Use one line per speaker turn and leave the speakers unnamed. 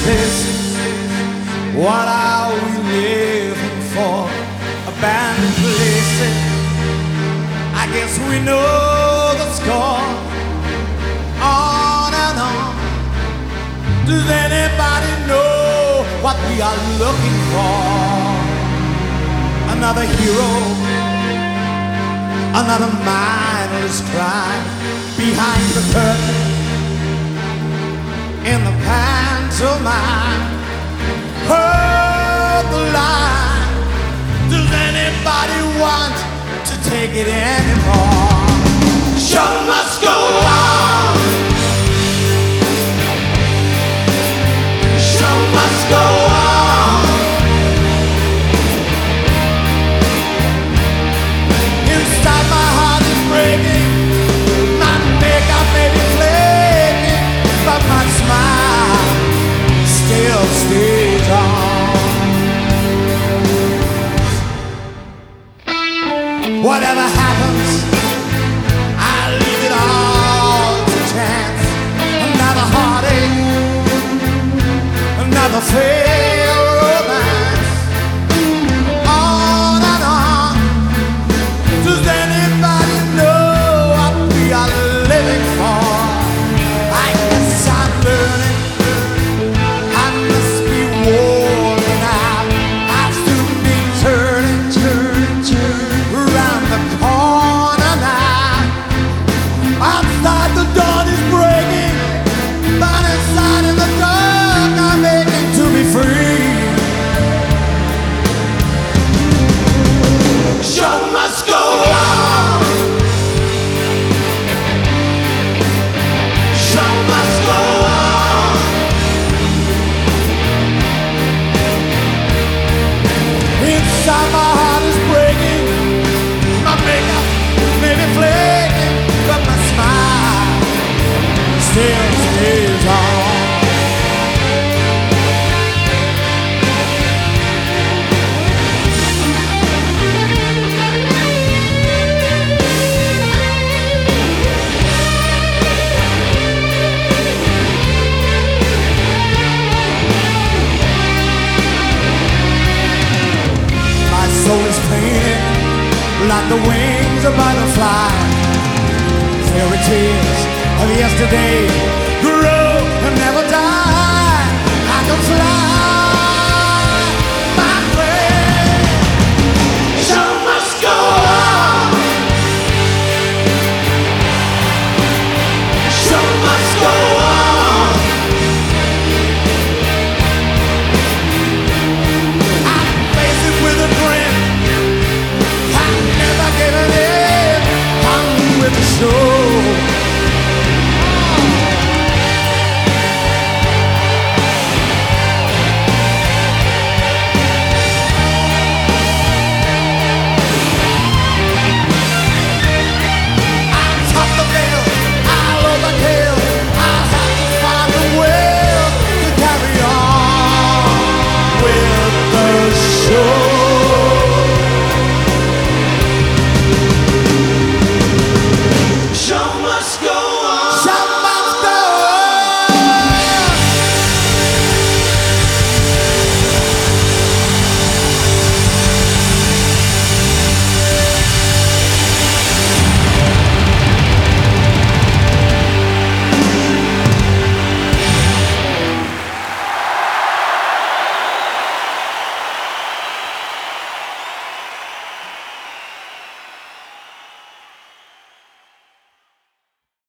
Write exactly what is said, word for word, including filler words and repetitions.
places. What are we living for? Abandoned places. I guess we know the score. On and on. Does anybody know what we are looking for? Another hero, another mindless crime behind the curtain, in the pantomime. Heard the line. Does anybody want to take it anymore? Show must go on. Show must go on. Inside my heart is breaking. My makeup may be flaking, but my smile still stays on. Whatever happens, I leave it all to chance. Another heartache, another failed romance. On and on. Does anybody know what we are living for? I guess I'm learning. I must be worn out. I'll soon be turning, turning, turning around the corner now. Outside the dawn is breaking, but inside in the dark I'm aching to be free. Show must go on. Show must go on. Inside my heart is breaking. My makeup may be flaking, but my smile still stays on. My soul is painted like the wings of butterfly. Fairy tales of yesterday grow and never die. I can fly.